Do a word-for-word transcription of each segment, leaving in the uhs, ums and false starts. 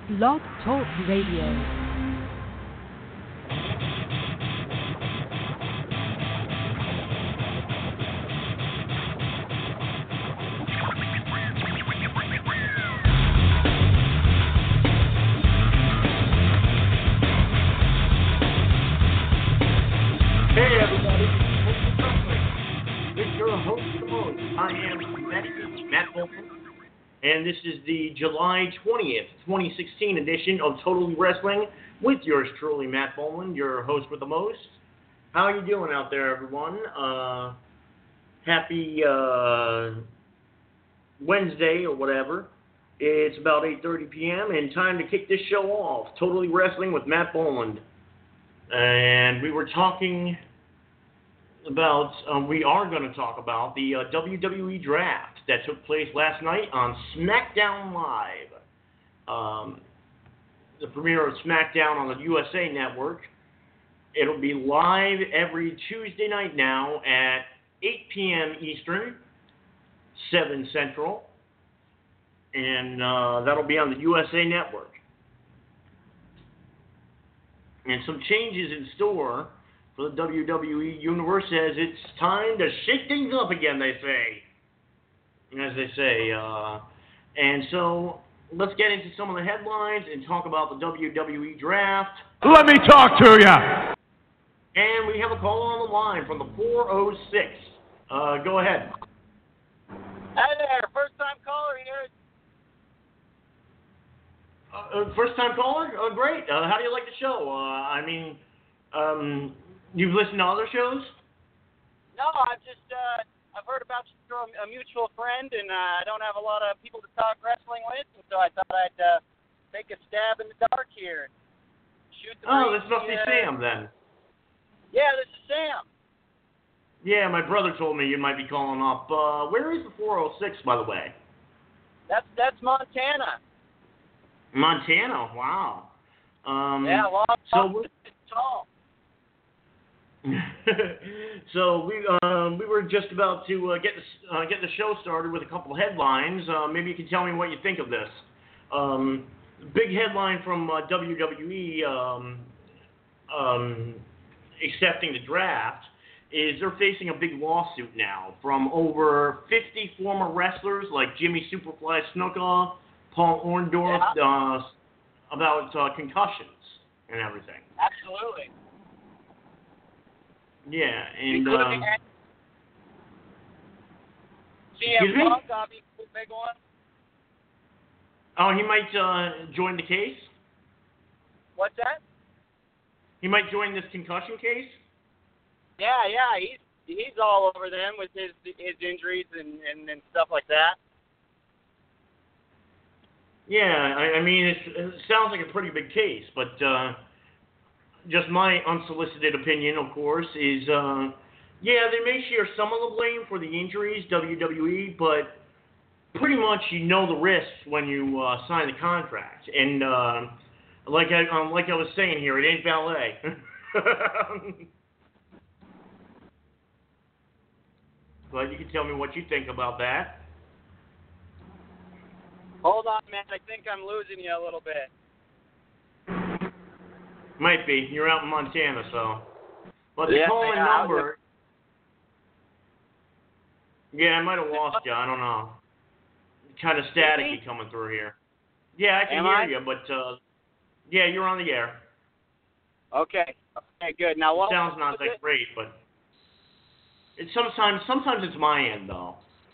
Blog Talk Radio. Hey everybody, this is your host of the most. I am Matt, Matt Bolton, and this is the July twentieth, twenty sixteen edition of Totally Wrestling with yours truly, Matt Bowman, your host with the most. How are you doing out there, everyone? Uh, happy uh, Wednesday or whatever. It's about eight thirty p.m. and time to kick this show off. Totally Wrestling with Matt Boland. And we were talking about, um, we are going to talk about the uh, W W E draft that took place last night on SmackDown Live. Um, the premiere of SmackDown on the U S A Network. It'll be live every Tuesday night now at eight p.m. Eastern, seven Central. And uh, that'll be on the U S A Network. And some changes in store for the W W E Universe as it's time to shake things up again, they say. As they say. Uh, and so let's get into some of the headlines and talk about the W W E Draft. Let me talk to you. And we have a call on the line from the four oh six. Uh, go ahead. Hi there, first time caller here. Uh, first time caller? Oh, great. Uh, how do you like the show? Uh, I mean, um, you've listened to other shows? No, I've just, uh, I've heard about you through a, a mutual friend, and uh, I don't have a lot of people to talk wrestling with, and so I thought I'd uh, take a stab in the dark here. Shoot the Oh, breeze, this must be uh, Sam then. Yeah, this is Sam. Yeah, my brother told me you might be calling up. Uh, where is the four oh six, by the way? That's that's Montana. Montana, wow. Um, Yeah, long, so long, tall. so we um, we were just about to uh, get the uh, get the show started with a couple of headlines. Uh, maybe you can tell me what you think of this. Um, big headline from uh, W W E um, um, accepting the draft is they're facing a big lawsuit now from over fifty former wrestlers like Jimmy Superfly Snuka, Paul Orndorff, Yeah. uh, about uh, concussions and everything. Absolutely. Yeah, and Including um, C excuse M me? Punk, obviously, a big one. oh, he might uh, join the case. What's that? He might join this concussion case. Yeah, yeah, he's he's all over them with his his injuries and, and, and stuff like that. Yeah, I, I mean, it's, it sounds like a pretty big case, but uh, just my unsolicited opinion, of course, is, uh, yeah, they may share some of the blame for the injuries, W W E, but pretty much you know the risks when you uh, sign the contract. And uh, like I um, like I was saying here, it ain't ballet. But you can tell me what you think about that. Hold on, man. I think I'm losing you a little bit. Might be. You're out in Montana, so. But the Yeah, call-in yeah, I'll number. Yeah, I might have lost you. I don't know. Kind of staticky coming through here. Yeah, I can Am hear I? you, but uh, yeah, you're on the air. Okay. Okay, good. Now, what Sounds not was that it? great, but it's sometimes sometimes it's my end though.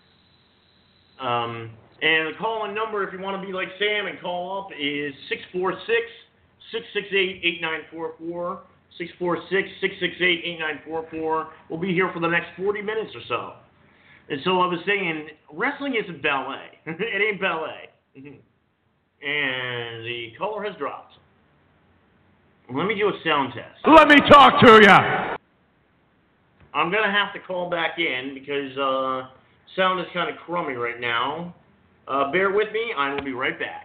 Um, and the call-in number, if you want to be like Sam and call up, is six four six, six six eight, eight nine four four. six four six, six six eight, eight nine four four. We'll be here for the next forty minutes or so. And so I was saying, wrestling isn't ballet. It ain't ballet. And the caller has dropped. Let me do a sound test. Let me talk to you. I'm going to have to call back in because uh, sound is kind of crummy right now. Uh, bear with me. I will be right back.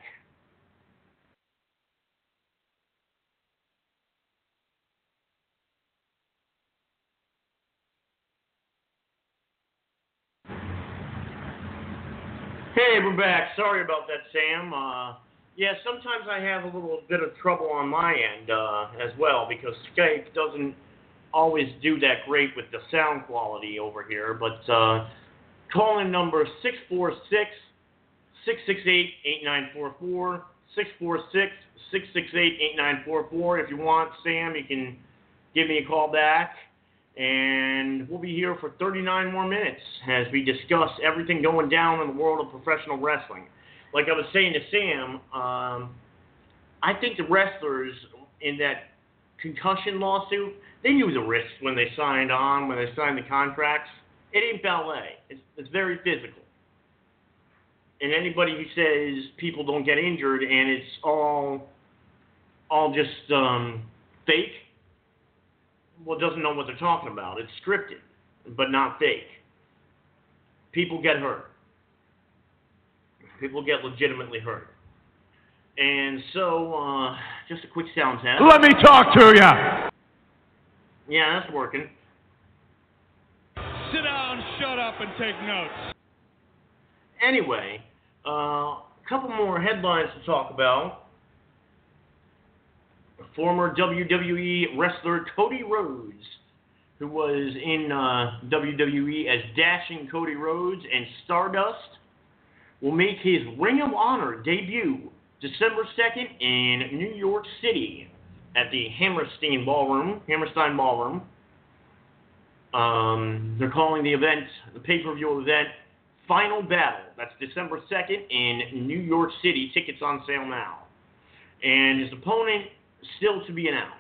Hey, we're back. Sorry about that, Sam. Uh, Yeah, sometimes I have a little bit of trouble on my end uh, as well because Skype doesn't always do that great with the sound quality over here. But uh, call-in number six four six, six six eight, eight nine four four, six four six, six six eight, eight nine four four. If you want, Sam, you can give me a call back. And we'll be here for thirty-nine more minutes as we discuss everything going down in the world of professional wrestling. Like I was saying to Sam, um, I think the wrestlers in that concussion lawsuit, they knew the risks when they signed on, when they signed the contracts. It ain't ballet. It's, it's very physical. And anybody who says people don't get injured and it's all, all just um, fake, well, doesn't know what they're talking about. It's scripted, but not fake. People get hurt. People get legitimately hurt. And so, uh, just a quick sound test. Let me talk to ya! Yeah, that's working. Sit down, shut up, and take notes. Anyway, uh, a couple more headlines to talk about. Former W W E wrestler Cody Rhodes, who was in uh, W W E as Dashing Cody Rhodes and Stardust, will make his Ring of Honor debut December second in New York City at the Hammerstein Ballroom, Hammerstein Ballroom. Um, they're calling the event, the pay-per-view event, Final Battle. That's December second in New York City. Tickets on sale now. And his opponent still to be announced.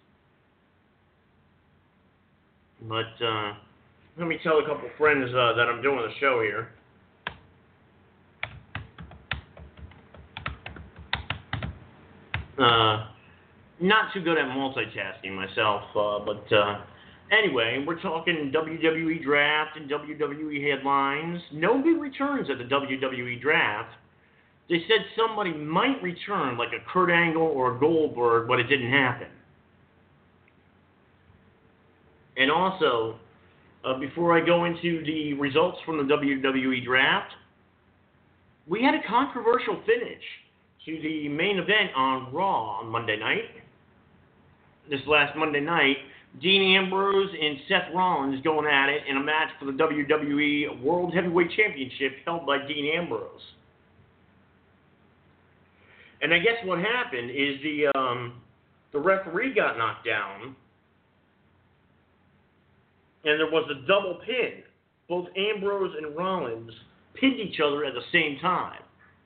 But uh, let me tell a couple friends uh, that I'm doing the show here. Uh, not too good at multitasking myself, uh, but uh, anyway, we're talking W W E Draft and W W E headlines. No big returns at the W W E Draft. They said somebody might return, like a Kurt Angle or a Goldberg, but it didn't happen. And also, uh, before I go into the results from the W W E Draft, we had a controversial finish to the main event on Raw on Monday night. This last Monday night, Dean Ambrose and Seth Rollins going at it in a match for the W W E World Heavyweight Championship held by Dean Ambrose. And I guess what happened is the um, the referee got knocked down, and there was a double pin. Both Ambrose and Rollins pinned each other at the same time.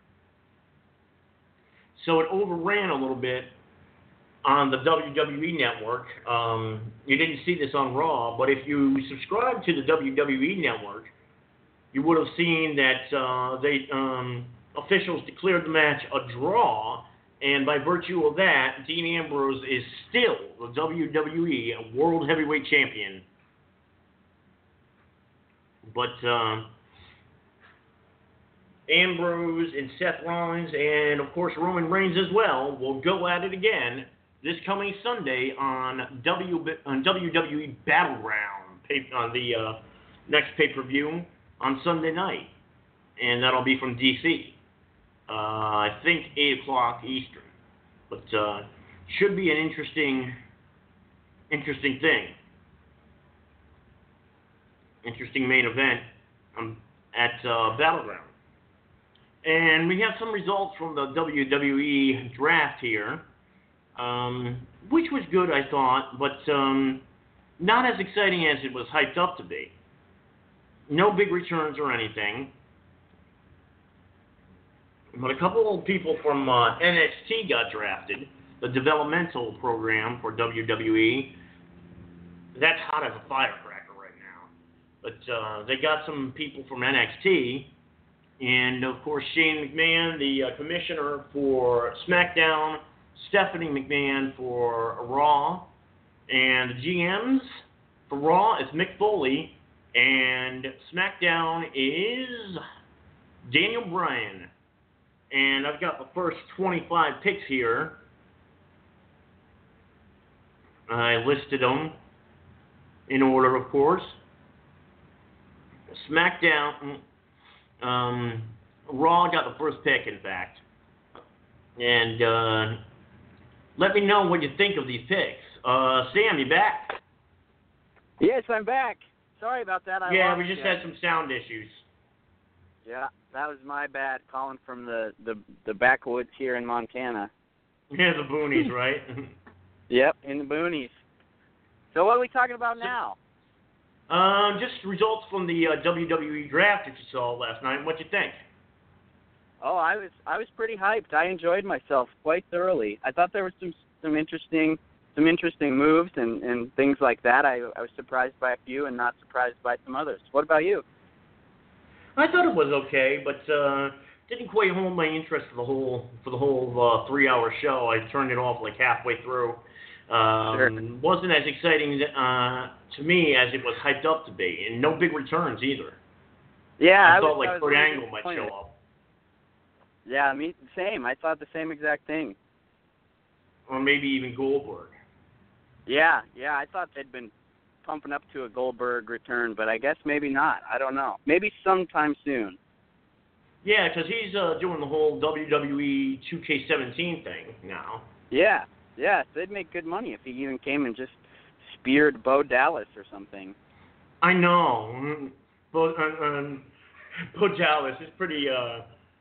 So it overran a little bit on the W W E Network. Um, you didn't see this on Raw, but if you subscribe to the W W E Network, you would have seen that uh, they um, officials declared the match a draw, and by virtue of that, Dean Ambrose is still the W W E World Heavyweight Champion. But uh, Ambrose and Seth Rollins, and of course Roman Reigns as well, will go at it again this coming Sunday on W on W W E Battleground, on the uh, next pay-per-view on Sunday night, and that'll be from D C. Uh, I think eight o'clock Eastern, but uh, should be an interesting, interesting thing. Interesting main event um, at uh, Battleground. And we have some results from the W W E Draft here, um, which was good, I thought, but um, not as exciting as it was hyped up to be. No big returns or anything. But a couple of people from uh, N X T got drafted, the developmental program for W W E. That's hot as a firecracker right now. But uh, they got some people from N X T. And, of course, Shane McMahon, the uh, commissioner for SmackDown, Stephanie McMahon for Raw, and the G Ms for Raw is Mick Foley, and SmackDown is Daniel Bryan. And I've got the first twenty-five picks here. I listed them in order, of course. SmackDown... Um, Raw got the first pick, in fact. and uh, let me know what you think of these picks. Uh, Sam, you back? Yes, I'm back. Sorry about that. I yeah, lost we just you. had some sound issues. Yeah, that was my bad, calling from the, the, the backwoods here in Montana. Yeah, the boonies, right? Yep, in the boonies. So what are we talking about now? Um, just results from the uh, W W E draft that you saw last night. What'd you think? Oh, I was I was pretty hyped. I enjoyed myself quite thoroughly. I thought there were some some interesting some interesting moves and, and things like that. I I was surprised by a few and not surprised by some others. What about you? I thought it was okay, but uh, didn't quite hold my interest for the whole for the whole uh, three-hour show. I turned it off like halfway through. Um, Sure. Wasn't as exciting uh, to me as it was hyped up to be, and no big returns either. Yeah, I, I thought was, like I was Kurt really Angle might disappointed. show up, Yeah, me same. I thought the same exact thing. or maybe even Goldberg. Yeah, yeah, I thought they'd been pumping up to a Goldberg return, but I guess maybe not. I don't know. Maybe sometime soon. Yeah, because he's uh, doing the whole W W E two K seventeen thing now. Yeah, yeah, they'd make good money if he even came and just speared Bo Dallas or something. I know. Mm, Bo, uh, um, Bo Dallas is pretty, uh,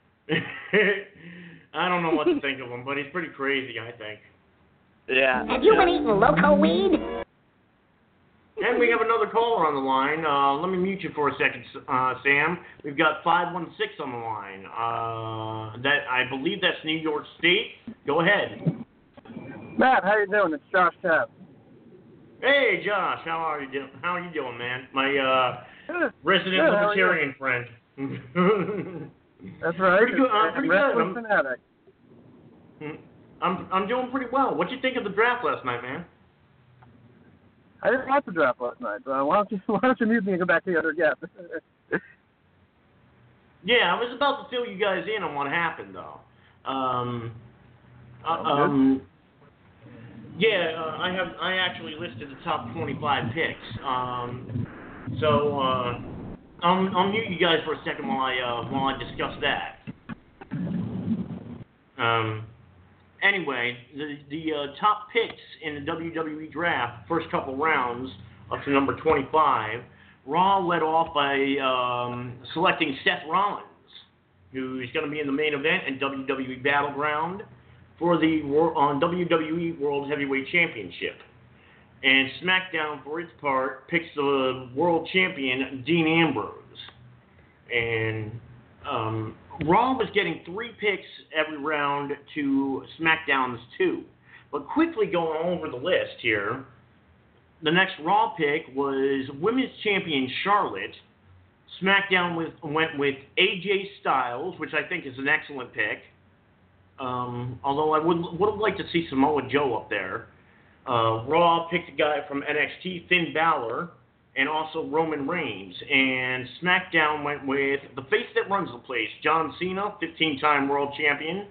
I don't know what to think of him, but he's pretty crazy, I think. Yeah. Have you been eating loco weed? And we have another caller on the line. Uh, let me mute you for a second, uh, Sam. We've got five one six on the line. Uh, that I believe that's New York State. Go ahead. Matt, how you doing? It's Josh Tapp. Hey, Josh. How are you doing? How are you doing, man? My uh, Good. resident Good, how are libertarian friend. That's right. Pretty good. Uh, pretty good. Wrestling I'm, fanatic. I'm I'm doing pretty well. What'd you think of the draft last night, man? I didn't watch the draft last night. Uh, why don't you Why don't you mute me and go back to the other guest? Yeah, I was about to fill you guys in on what happened, though. Um, uh, Sounds good. um, yeah, uh, I have. I actually listed the top twenty-five picks. Um, so uh, I'll, I'll mute you guys for a second while I uh, while I discuss that. Um, anyway, the the uh, top picks in the W W E draft, first couple rounds up to number twenty-five. Raw led off by um, selecting Seth Rollins, who's going to be in the main event at W W E Battleground for the on W W E World Heavyweight Championship. And SmackDown, for its part, picks the world champion Dean Ambrose. And um, Raw was getting three picks every round to SmackDown's two. But quickly going over the list here, the next Raw pick was Women's Champion Charlotte. SmackDown with, went with A J Styles, which I think is an excellent pick. Um, although I would would have liked to see Samoa Joe up there. Uh, Raw picked a guy from N X T, Finn Balor, and also Roman Reigns. And SmackDown went with the face that runs the place, John Cena, fifteen-time world champion.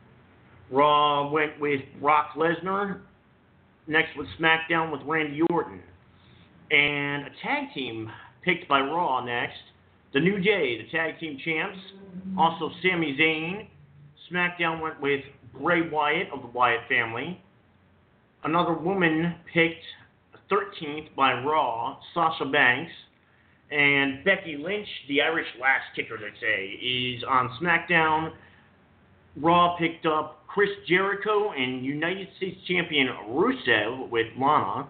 Raw went with Brock Lesnar. Next with SmackDown with Randy Orton. And a tag team picked by Raw next. The New Day, the tag team champs. Also Sami Zayn. SmackDown went with Bray Wyatt of the Wyatt family. Another woman picked thirteenth by Raw, Sasha Banks. And Becky Lynch, the Irish lass kicker, they say, is on SmackDown. Raw picked up Chris Jericho and United States Champion Rusev with Lana.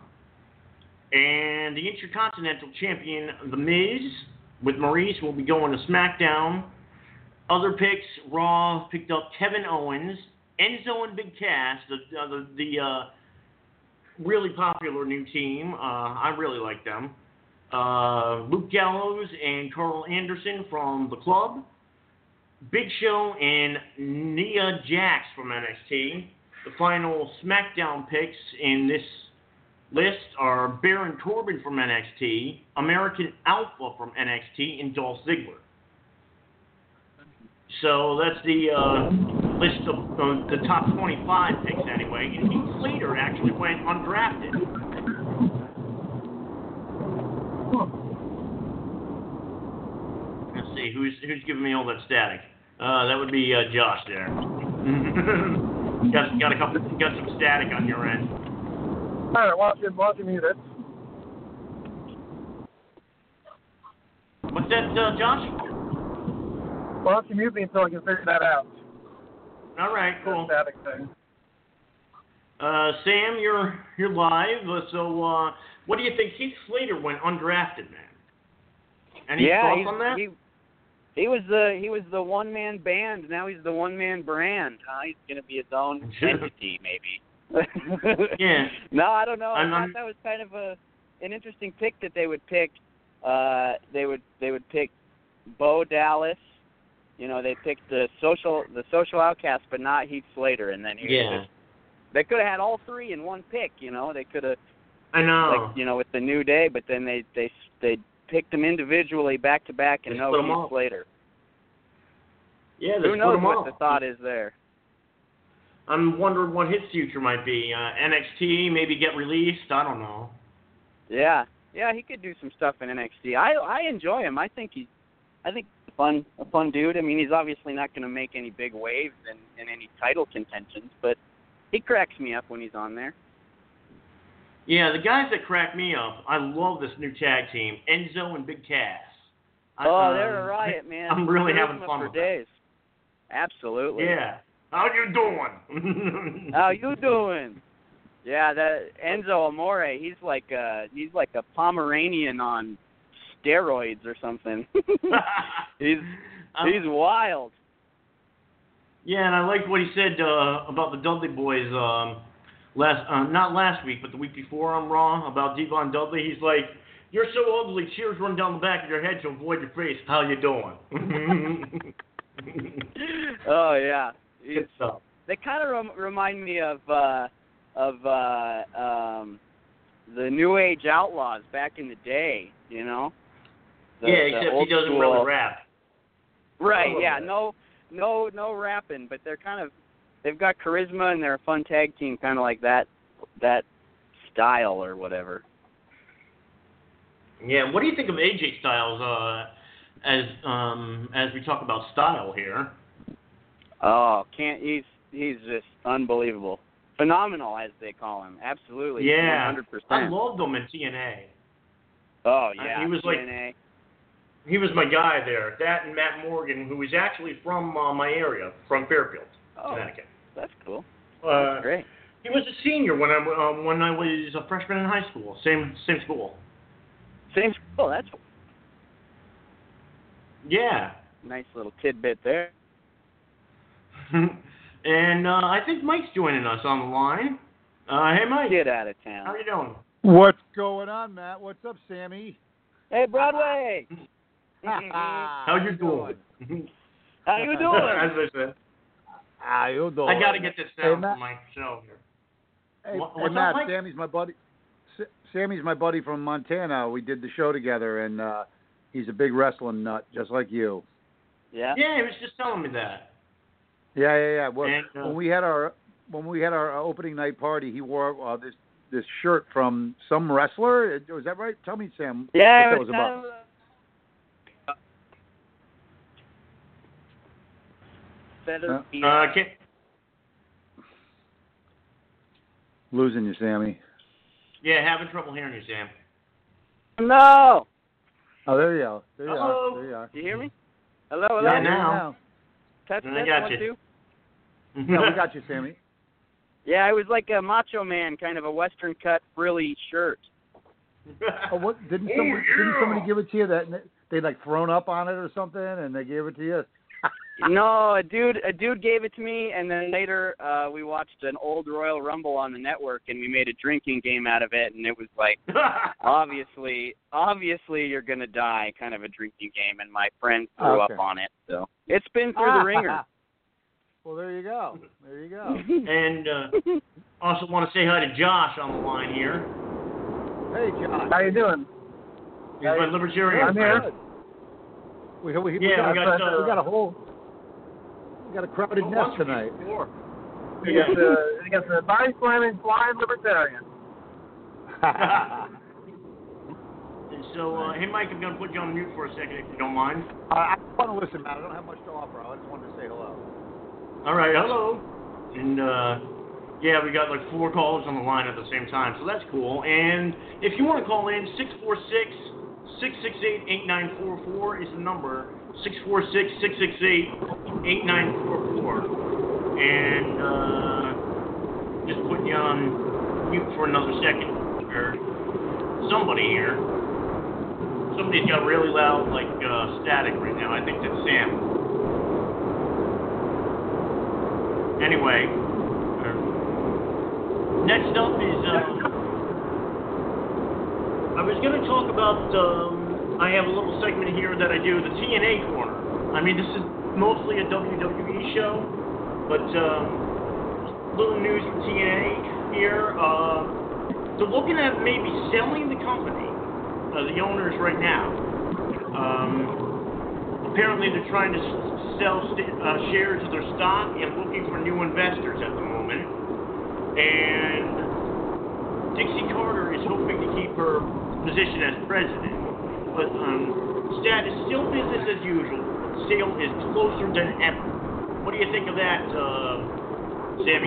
And the Intercontinental Champion, The Miz, with Maurice, will be going to SmackDown. Other picks, Raw picked up Kevin Owens, Enzo and Big Cass, the uh, the, the uh, really popular new team. Uh, I really like them. Uh, Luke Gallows and Carl Anderson from The Club. Big Show and Nia Jax from N X T. The final SmackDown picks in this list are Baron Corbin from N X T, American Alpha from N X T, and Dolph Ziggler. So that's the uh, list of uh, the top twenty-five picks anyway. And Heath Slater actually went undrafted. Let's see, who's who's giving me all that static? Uh, that would be uh, Josh there. got got a couple, got some static on your end. All right, why don't you, why don't you mute it? What's that, uh, Josh? Why don't you mute me until I can figure that out? All right, cool. The static thing. Uh, Sam, you're you're live. Uh, so, uh, what do you think? Heath Slater went undrafted, man. Any yeah, thoughts he's- on that? he he was the he was the one man band. Now he's the one man brand. Uh, he's gonna be his own entity, maybe. Yeah. No, I don't know. I I'm- thought I'm- that was kind of a an interesting pick that they would pick. Uh, they would they would pick Bo Dallas. You know, they picked the social the social outcast, but not Heath Slater. And then he Yeah. just, they could have had all three in one pick. You know, they could have. I know. Like, you know, with the New Day, but then they they they picked them individually back to back and They no split 'em Heath up. Slater. Yeah, they Who split knows him what up. the thought is there? I'm wondering what his future might be. Uh, N X T, maybe get released. I don't know. Yeah, yeah, he could do some stuff in N X T. I I enjoy him. I think he's I think he's a fun a fun dude. I mean, he's obviously not going to make any big waves in, in any title contentions, but he cracks me up when he's on there. Yeah, the guys that crack me up, I love this new tag team, Enzo and Big Cass. I, Oh, um, they're a riot, man. I'm really Charisma having fun for with days. Absolutely. that. Yeah. How you doing? How you doing? Yeah, that Enzo Amore, he's like uh he's like a Pomeranian on steroids or something. he's Um, he's wild. Yeah, and I liked what he said uh, about the Dudley Boys um, last, uh, not last week, but the week before on Raw about Devon Dudley. He's like, "You're so ugly, tears run down the back of your head to avoid your face. How you doing?" Oh yeah. Good He's- stuff. They kind of rem- remind me of uh of uh um the New Age Outlaws back in the day, you know? The, yeah, the except he old doesn't school- really rap. Right, I love yeah, that. no, no, no rapping, but they're kind of, they've got charisma and they're a fun tag team, kind of like that, that style or whatever. Yeah, what do you think of A J Styles uh, as um, as we talk about style here? Oh, can't he's he's just unbelievable, phenomenal as they call him. Absolutely, Yeah, one hundred I percent. loved him in T N A. Oh I- yeah, he was like- T N A. He was my guy there. That and Matt Morgan, who was actually from uh, my area, from Fairfield, Oh, Connecticut. that's cool. Uh, That's great. He was a senior when I um, when I was a freshman in high school. Same same school. Same school. That's Yeah. a nice little tidbit there. And uh, I think Mike's joining us on the line. Uh, hey, Mike. Get out of town. How you doing? What's going on, Matt? What's up, Sammy? Hey, Broadway. How you doing? How you doing? As I said, How you doing? I got to get this Hey, down Matt. for my show here. Hey, What- hey, what's up, Matt, Mike? Sammy's my buddy. S- Sammy's my buddy from Montana. We did the show together, and uh, he's a big wrestling nut, just like you. Yeah. Yeah, he was just telling me that. Yeah, yeah, yeah. Well, And, uh, when we had our when we had our opening night party, he wore uh, this this shirt from some wrestler. Was that right? Tell me, Sam. Yeah, what it that was was kind about. of a feather. Uh, beat. Uh, can, Losing you, Sammy. yeah, having trouble hearing you, Sam. No. Oh, there you are. There you Hello? are. There you are. Do you hear me? Hello, hello. Yeah, There you now. are. Test, I test, got one, you. two. Yeah, we got you, Sammy. Yeah, it was like a Macho Man kind of a Western cut frilly shirt. Oh, what didn't Oh, somebody didn't yeah. somebody give it to you that they like thrown up on it or something and they gave it to you? No, a dude, a dude gave it to me, and then later uh, we watched an old Royal Rumble on the network, and we made a drinking game out of it, and it was like, obviously, obviously you're gonna die, kind of a drinking game, and my friend threw Okay. up on it, so it's been through the ringer. Well, there you go. There you go. And uh, also want to say hi to Josh on the line here. Hey, Josh. How you doing? He's my libertarian I'm here. friend. We, we, Yeah, we, we got, got, uh, we got a whole we got a crowded Oh, nest once tonight. before. You got the you got the body slamming flying libertarian. And so, uh, hey, Mike, I'm going to put you on mute for a second if you don't mind. Uh, I want to listen, man. I don't have much to offer. I just wanted to say hello. All right, hello. And, uh, yeah, we got like four callers on the line at the same time, so that's cool. And if you want to call in, six four six, six six eight, eight nine four four is the number. six four six, six six eight, eight nine four four. And, uh, just putting you on mute for another second. Or somebody here. Somebody's got really loud, like, uh, static right now. I think that's Sam. Anyway, uh, next up is, uh, I was going to talk about, um, I have a little segment here that I do, the T N A Corner. I mean, this is mostly a W W E show, but, um, little news from T N A here. Uh, they're looking at maybe selling the company. Uh, the owners right now. Um, apparently they're trying to s- sell st- uh, shares of their stock and looking for new investors at the moment. And Dixie Carter is hoping to keep her position as president. But um, status still business as usual. Sale is closer than ever. What do you think of that, uh, Sammy?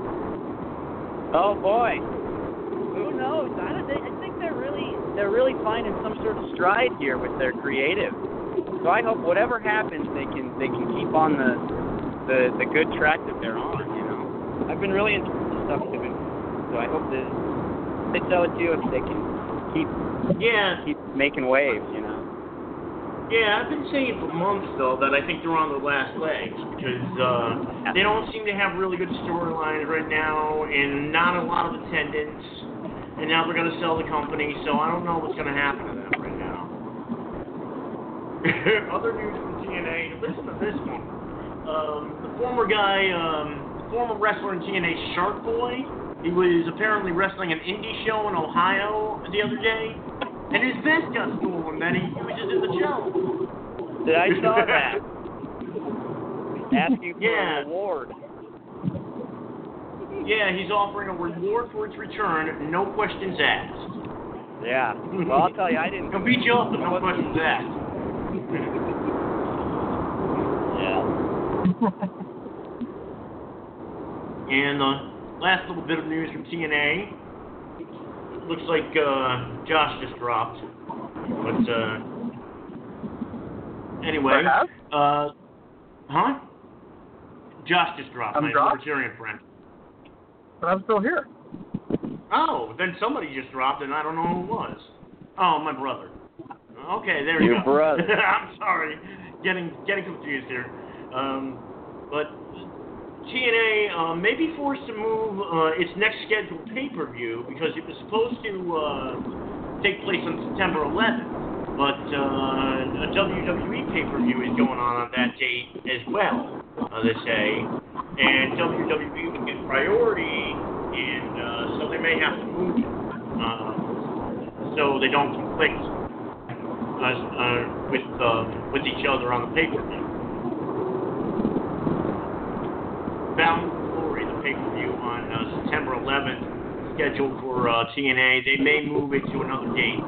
Oh boy. Who knows? I don't think. I think they're really they're really finding some sort of stride here with their creative. So I hope whatever happens, they can they can keep on the the, the good track that they're on. You know, I've been really into the stuff they've been. So I hope that they sell it too if they can keep yeah keep making waves. You know. Yeah, I've been saying for months, though, that I think they're on their last legs because uh, they don't seem to have really good storylines right now and not a lot of attendance. And now they're going to sell the company, so I don't know what's going to happen to them right now. Other news from T N A, listen to this one. Um, the former guy, um, the former wrestler in T N A, Shark Boy, he was apparently wrestling an indie show in Ohio the other day. And his vest got stolen that he uses in the show. Did I saw that? Asking for yeah. an award. Yeah, he's offering a reward for its return, no questions asked. Yeah. Well, I'll tell you, I didn't. He'll beat you up, but no questions asked. Yeah. And the uh, last little bit of news from T N A. Looks like uh, Josh just dropped. But, uh, anyway. Uh, huh? Josh just dropped, I'm my dropped? libertarian friend. But I'm still here. Oh, then somebody just dropped, and I don't know who it was. Oh, my brother. Okay, there you Your go. brother. I'm sorry. Getting getting confused here. Um, but T N A uh, may be forced to move uh, its next scheduled pay-per-view because it was supposed to uh, take place on September eleventh, but uh, a W W E pay-per-view is going on on that date as well, uh, they say, and W W E would get priority, and uh, so they may have to move it uh, so they don't conflict uh, uh, with uh, with each other on the pay-per-view. Bound for Glory, the pay-per-view on uh, September eleventh, scheduled for uh, T N A. They may move it to another date.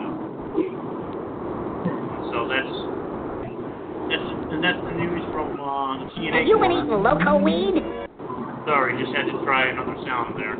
So that's that's and that's the news from uh, the T N A. Have you been eating loco weed? Sorry, just had to try another sound there.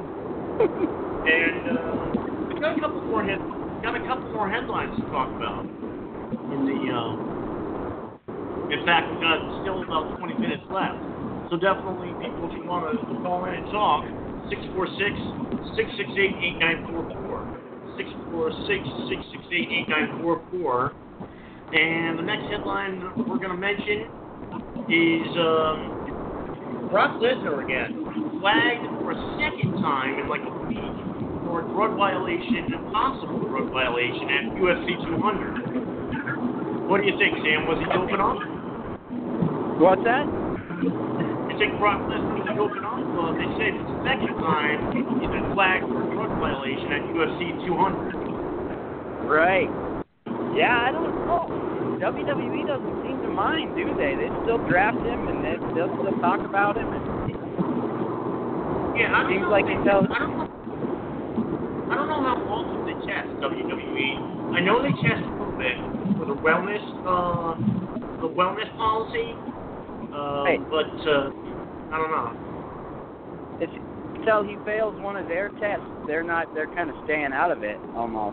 And uh, we got a couple more head got a couple more headlines to talk about. In the uh, in fact, we've got still about twenty minutes left. So definitely, people, if you want to call in and talk, six four six, six six eight, eight nine four four. six four six, six six eight, eight nine four four. And the next headline we're going to mention is um, Brock Lesnar again, flagged for a second time in like a week for a drug violation, a possible drug violation at U F C two hundred. What do you think, Sam? Was he open up? What's that? You think Brock Lesnar should open up? Well, they say it's the second time he's been flagged for a drug violation at U F C two hundred. Right. Yeah, I don't know. W W E doesn't seem to mind, do they? They still draft him and they, they'll still talk about him. And yeah, I don't seems know. like They, he tells. I don't know. I don't know how often they test W W E. I know they test a little bit for the wellness, uh, the wellness policy. Uh, Hey. But uh, I don't know. It's until he fails one of their tests, they're not. They're kind of staying out of it almost.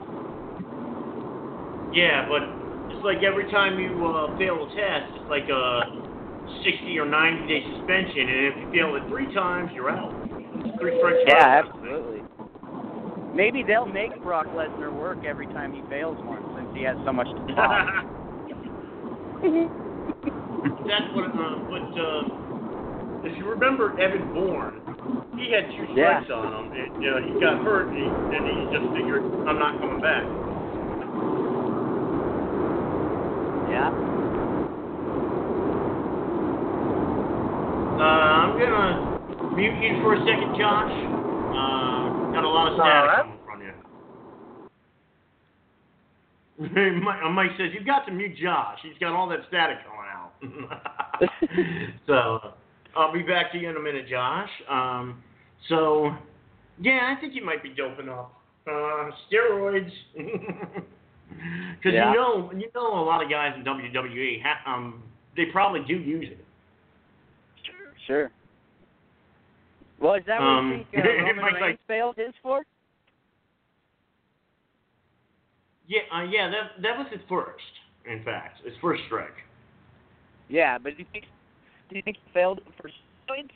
Yeah, but it's like every time you uh, fail a test, it's like a sixty or ninety day suspension, and if you fail it three times, you're out. Three strikes. Yeah, absolutely. Maybe they'll make Brock Lesnar work every time he fails one, since he has so much to talk. That's what. Uh, but uh, if you remember Evan Bourne, he had two strikes yeah. on him. And, you know, he got hurt, and he, and he just figured, "I'm not coming back." Yeah. Uh, I'm gonna mute you for a second, Josh. Uh, got a lot of static right. coming from you. Mike, Mike says you've got to mute Josh. He's got all that static coming out. So I'll be back to you in a minute, Josh. Um, so yeah, I think you might be doping up. Uh, steroids. Because yeah. you know, you know, a lot of guys in W W E, ha- um, they probably do use it. Sure. Well, is that what Um, you think uh, Roman Mike, Reigns like, failed his for? Yeah, uh, yeah, that that was his first. In fact, his first strike. Yeah, but do you think do you think he failed for steroids?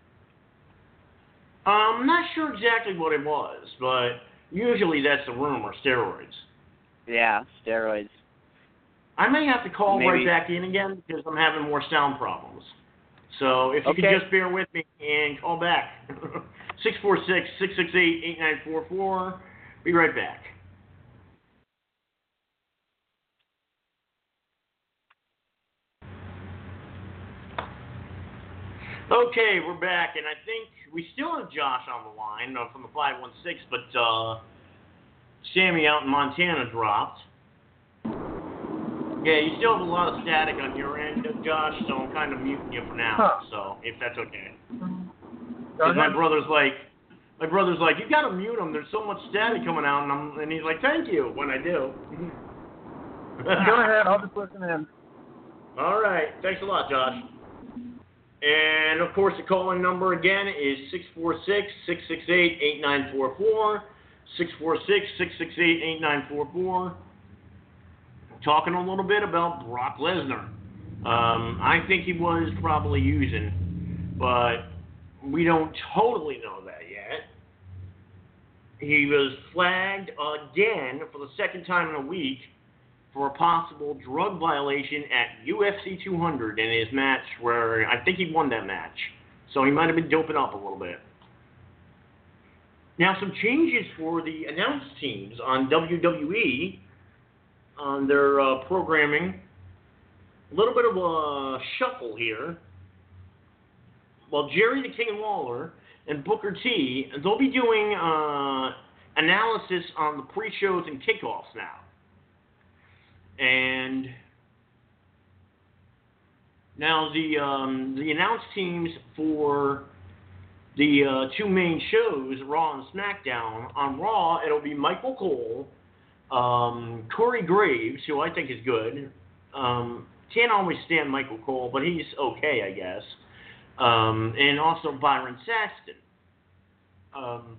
I'm not sure exactly what it was, but usually that's the rumor, steroids. Yeah, steroids. I may have to call Maybe. right back in again because I'm having more sound problems. So if you Okay. could just bear with me and call back. six four six, six six eight, eight nine four four. Be right back. Okay, we're back, and I think we still have Josh on the line uh, from the five one six, but uh, Sammy out in Montana dropped. Yeah, you still have a lot of static on your end, Josh, so I'm kind of muting you for now, Huh. so if that's okay. Go Because my ahead. brother's like, my brother's like, you got to mute him, there's so much static coming out, and, I'm, and he's like, thank you, when I do. Go ahead. I'll just listen in. All right, thanks a lot, Josh. And, of course, the calling number again is six four six, six six eight, eight nine four four, six four six, six six eight, eight nine four four. Talking a little bit about Brock Lesnar. Um, I think he was probably using, but we don't totally know that yet. He was flagged again for the second time in a week for a possible drug violation at U F C two hundred in his match where I think he won that match. So he might have been doping up a little bit. Now, some changes for the announce teams on W W E on their uh, programming. A little bit of a shuffle here. Well, Jerry the King Lawler and Booker T, they'll be doing uh, analysis on the pre-shows and kickoffs now. And now the um, the announce teams for the uh, two main shows, Raw and SmackDown. On Raw, it'll be Michael Cole, um, Corey Graves, who I think is good. Um, can't always stand Michael Cole, but he's okay, I guess. Um, and also Byron Saxton. Um,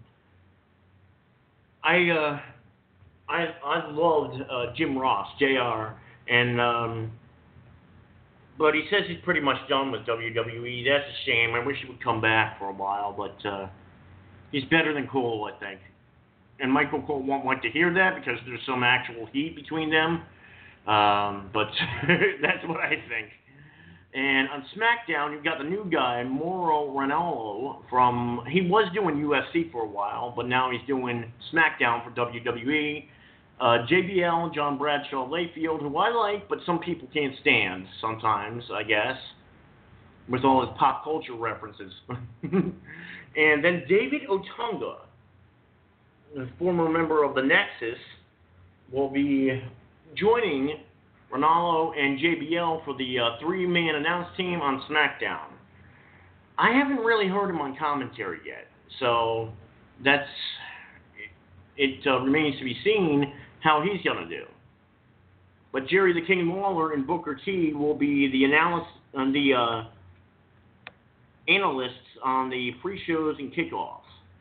I uh, I I loved uh, Jim Ross, J R, and um, but he says he's pretty much done with W W E. That's a shame. I wish he would come back for a while, but uh, he's better than Cole, I think. And Michael Cole won't like to hear that because there's some actual heat between them. Um, but that's what I think. And on SmackDown, you've got the new guy, Mauro Ranallo, from, he was doing U F C for a while, but now he's doing SmackDown for W W E. Uh, J B L, John Bradshaw Layfield, who I like, but some people can't stand sometimes, I guess, with all his pop culture references. And then David Otunga, a former member of the Nexus, will be joining Ranallo and J B L for the uh, three-man announce team on SmackDown. I haven't really heard him on commentary yet, so that's it. Uh, remains to be seen how he's going to do. But Jerry the King Lawler and Booker T will be the analyst, uh, the uh, analysts on the pre-shows and kickoffs.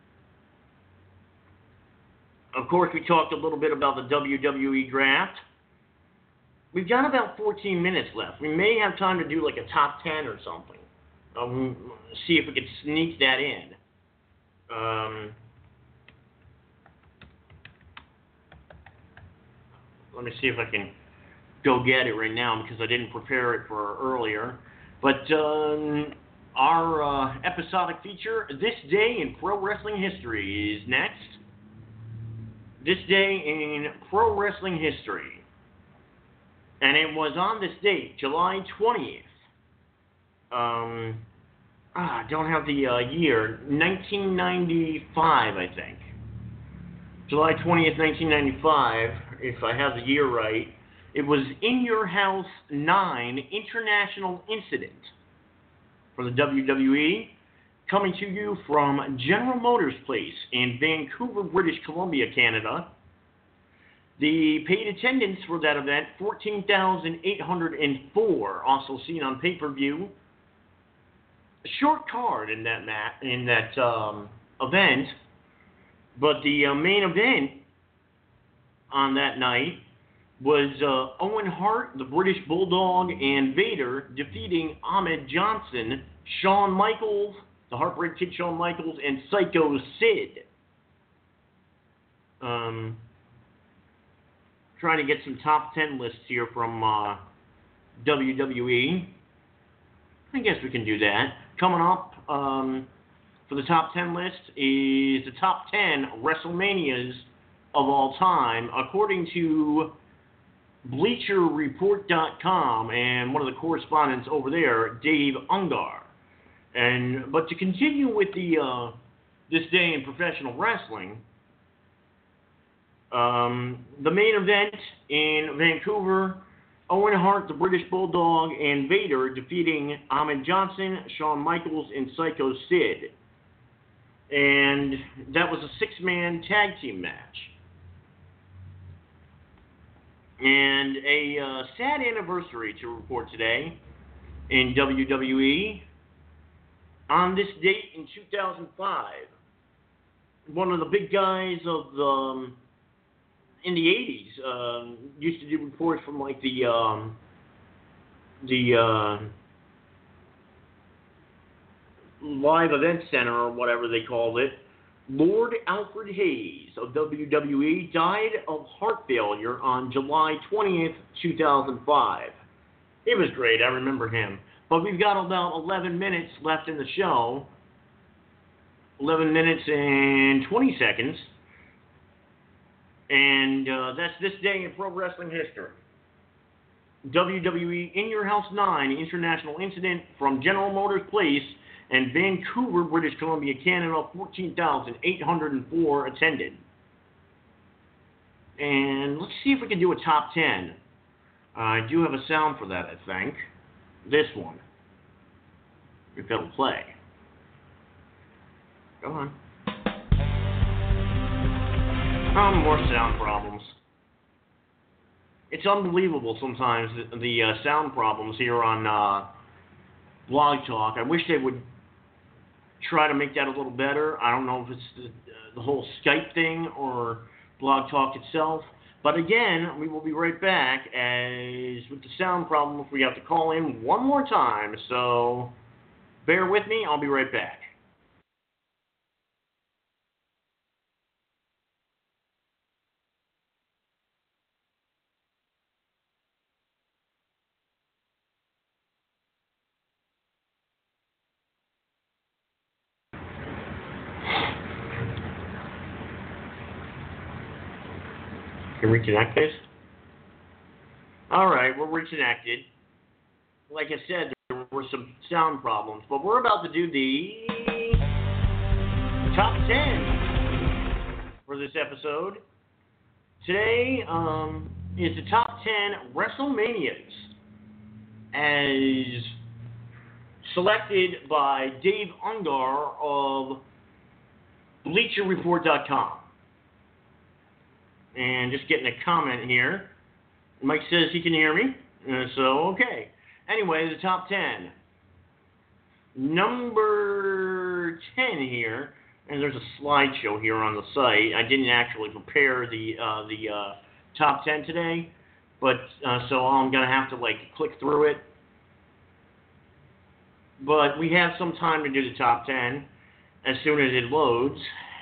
Of course, we talked a little bit about the W W E draft. We've got about fourteen minutes left. We may have time to do like a top ten or something. Um, see if we could sneak that in. Um, let me see if I can go get it right now because I didn't prepare it for earlier. But um, our uh, episodic feature, This Day in Pro Wrestling History, is next. This Day in Pro Wrestling History. And it was on this date, July twentieth. Um, ah, I don't have the uh, year. nineteen ninety-five, I think. July twentieth, nineteen ninety-five, if I have the year right. It was In Your House nine International Incident for the W W E, coming to you from General Motors Place in Vancouver, British Columbia, Canada. The paid attendance for that event, fourteen thousand eight hundred four, also seen on pay-per-view. A short card in that mat, in that um, event, but the uh, main event on that night was uh, Owen Hart, the British Bulldog, and Vader defeating Ahmed Johnson, Shawn Michaels, the Heartbreak Kid Shawn Michaels, and Psycho Sid. Um, trying to get some top ten lists here from uh, W W E. I guess we can do that. Coming up um, for the top ten list is the top ten WrestleManias of all time, according to Bleacher Report dot com and one of the correspondents over there, Dave Ungar. And but to continue with the uh, This Day in Professional Wrestling, um, the main event in Vancouver, Owen Hart, the British Bulldog, and Vader defeating Ahmed Johnson, Shawn Michaels, and Psycho Sid. And that was a six-man tag team match. And a uh, sad anniversary to report today in W W E. On this date in two thousand five, one of the big guys of the, um, in the eighties um, used to do reports from like the um, the uh, live event center or whatever they called it. Lord Alfred Hayes of W W E died of heart failure on July twentieth, two thousand five. It was great. I remember him. But we've got about eleven minutes left in the show. eleven minutes and twenty seconds. And uh, that's This Day in Pro Wrestling History. W W E In Your House nine International Incident from General Motors Place and Vancouver, British Columbia, Canada. fourteen thousand eight hundred four attended. And let's see if we can do a top ten. Uh, I do have a sound for that, I think. This one. If it'll play. Go on. Oh, more sound problems. It's unbelievable sometimes, the, the uh, sound problems here on uh, Blog Talk. I wish they would try to make that a little better. I don't know if it's the, uh, the whole Skype thing or Blog Talk itself. But again, we will be right back, as with the sound problem, we have to call in one more time. So bear with me. I'll be right back. Can we reconnect this? All right, we're reconnected. Like I said, there were some sound problems, but we're about to do the top ten for this episode. Today um, is the top ten WrestleManias, as selected by Dave Ungar of Bleacher Report dot com. And just getting a comment here. Mike says he can hear me. Uh, so, okay. Anyway, the top ten. number ten here, and there's a slideshow here on the site. I didn't actually prepare the uh, the uh, top ten today, but uh, so I'm gonna have to like click through it. But we have some time to do the top ten as soon as it loads.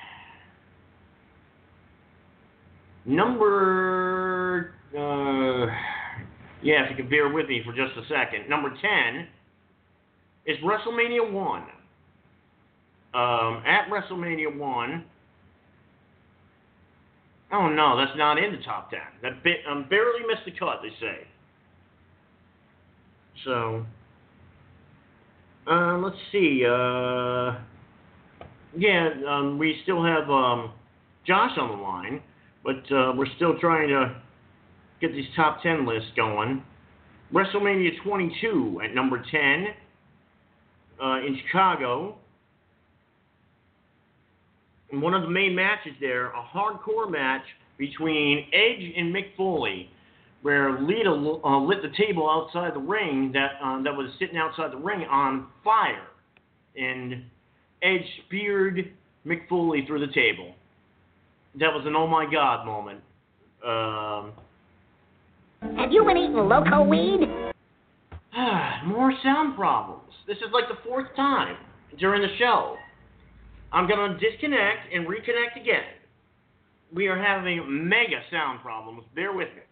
Number, uh, yeah, if you could bear with me for just a second. Number ten is WrestleMania one. Um, at WrestleMania one, oh no, that's not in the top ten. That bit, um, barely missed the cut, they say. So, uh, let's see. Uh, yeah, um, we still have um, Josh on the line, but uh, we're still trying to get these top ten lists going. WrestleMania twenty-two at number ten uh, in Chicago. And one of the main matches there, a hardcore match between Edge and Mick Foley, where Lita uh, lit the table outside the ring that uh, that was sitting outside the ring on fire, and Edge speared Mick Foley through the table. That was an oh my god moment. Um, Have you been eating loco weed? more sound problems. This is like the fourth time during the show. I'm going to disconnect and reconnect again. We are having mega sound problems. Bear with me.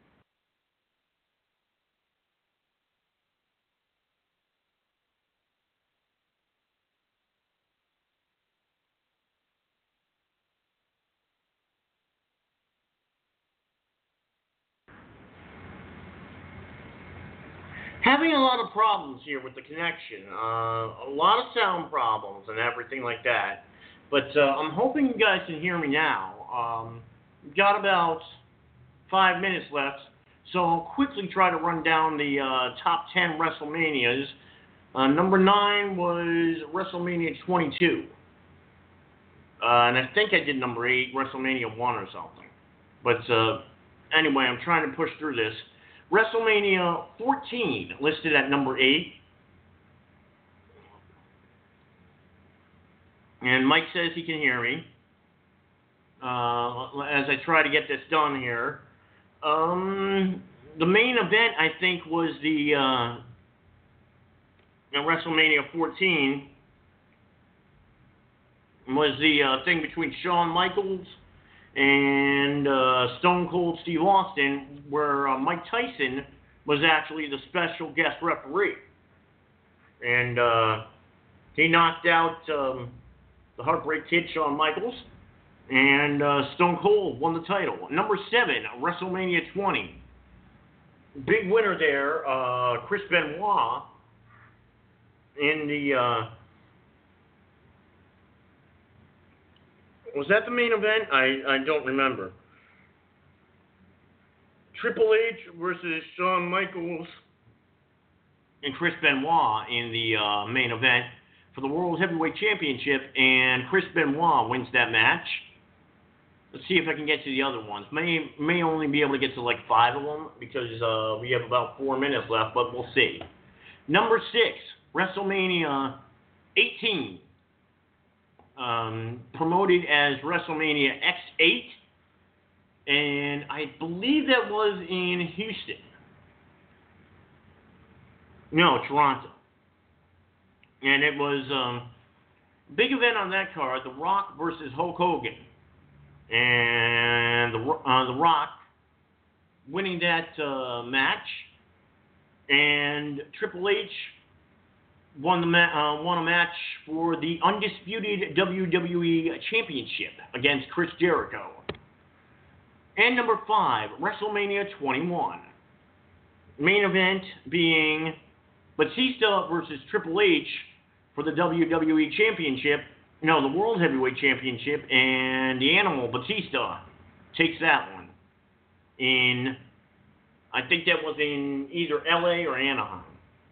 Having a lot of problems here with the connection. Uh, a lot of sound problems and everything like that. But uh, I'm hoping you guys can hear me now. Um, we've got about five minutes left, so I'll quickly try to run down the uh, top ten WrestleManias. Uh, number nine was WrestleMania twenty-two. Uh, and I think I did number eight, WrestleMania one or something. But uh, anyway, I'm trying to push through this. WrestleMania fourteen, listed at number eight. And Mike says he can hear me. Uh, as I try to get this done here. Um, the main event, I think, was the uh, WrestleMania fourteen. Was the uh, thing between Shawn Michaels and uh, Stone Cold Steve Austin, where uh, Mike Tyson was actually the special guest referee. And uh, he knocked out um, the Heartbreak Kid, Shawn Michaels, and uh, Stone Cold won the title. Number seven, WrestleMania twenty. Big winner there, uh, Chris Benoit in the... Uh, was that the main event? I, I don't remember. Triple H versus Shawn Michaels and Chris Benoit in the uh, main event for the World Heavyweight Championship, and Chris Benoit wins that match. Let's see if I can get to the other ones. May may only be able to get to like five of them because uh, we have about four minutes left, but we'll see. Number six, WrestleMania eighteen. Um, promoted as WrestleMania X eight, and I believe that was in Houston. No, Toronto. And it was um, a big event on that card, The Rock versus Hulk Hogan. And The, uh, the Rock winning that uh, match, and Triple H won the ma- uh, won a match for the undisputed W W E Championship against Chris Jericho. And number five, WrestleMania twenty-one. Main event being Batista versus Triple H for the W W E Championship. No, the World Heavyweight Championship, and the Animal Batista takes that one. In, I think that was in either L A or Anaheim.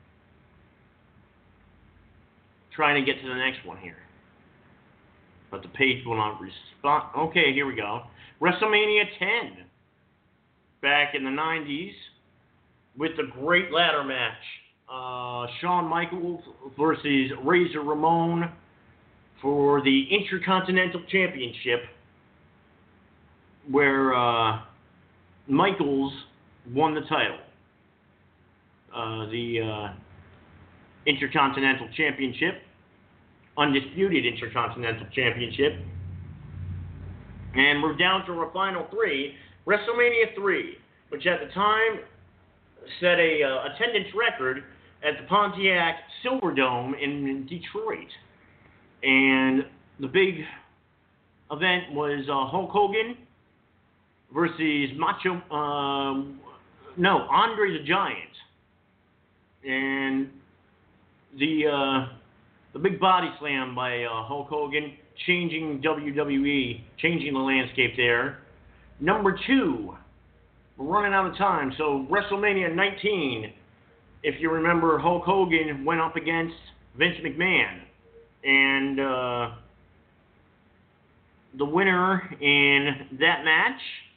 Trying to get to the next one here. But the page will not respond. Okay, here we go. WrestleMania ten. Back in the nineties with the great ladder match uh, Shawn Michaels versus Razor Ramon for the Intercontinental Championship, where uh, Michaels won the title. Uh, the uh, Intercontinental Championship, Undisputed Intercontinental Championship. And we're down to our final three. WrestleMania three, which at the time set a uh, attendance record at the Pontiac Silverdome in Detroit. And the big event was uh, Hulk Hogan versus Macho, uh, no, Andre the Giant. And the uh, the big body slam by uh, Hulk Hogan, changing W W E, changing the landscape there. Number two, we're running out of time, so WrestleMania nineteen, if you remember, Hulk Hogan went up against Vince McMahon. And uh, the winner in that match,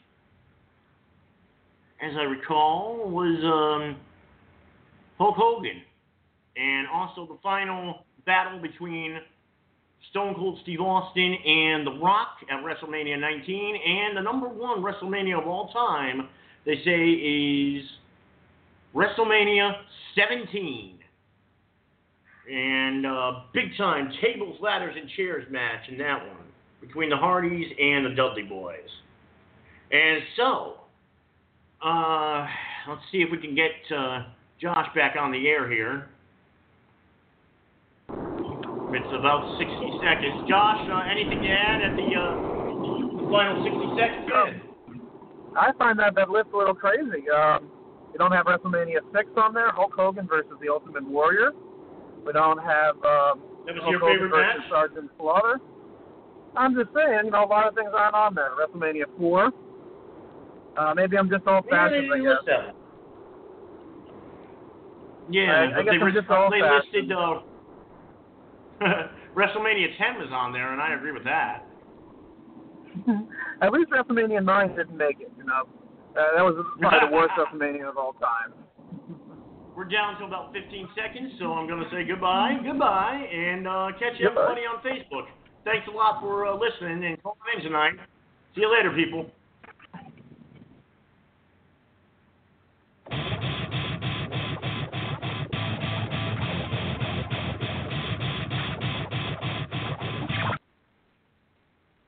as I recall, was um, Hulk Hogan. And also the final battle between Stone Cold Steve Austin and The Rock at WrestleMania nineteen, and the number one WrestleMania of all time, they say, is WrestleMania seventeen. And uh, big time tables, ladders, and chairs match in that one between the Hardys and the Dudley Boys. And so, uh, let's see if we can get uh, Josh back on the air here. It's about sixty seconds. Josh, uh, anything to add at the, uh, the final sixty seconds? I find that that list a little crazy. Um, we don't have WrestleMania six on there, Hulk Hogan versus the Ultimate Warrior. We don't have um, that was Hulk your Hogan favorite versus match? Sergeant Slaughter. I'm just saying, you know, a lot of things aren't on there. WrestleMania four. Uh, maybe I'm just old-fashioned, yeah, I guess. that. Yeah, I, I but guess they, I'm just they old-fashioned. listed uh, WrestleMania ten was on there, and I agree with that. At least WrestleMania nine didn't make it, you know. Uh, that was probably the worst WrestleMania of all time. We're down to about fifteen seconds, so I'm going to say goodbye, goodbye, and uh, catch you everybody on Facebook. Thanks a lot for uh, listening and calling in tonight. See you later, people.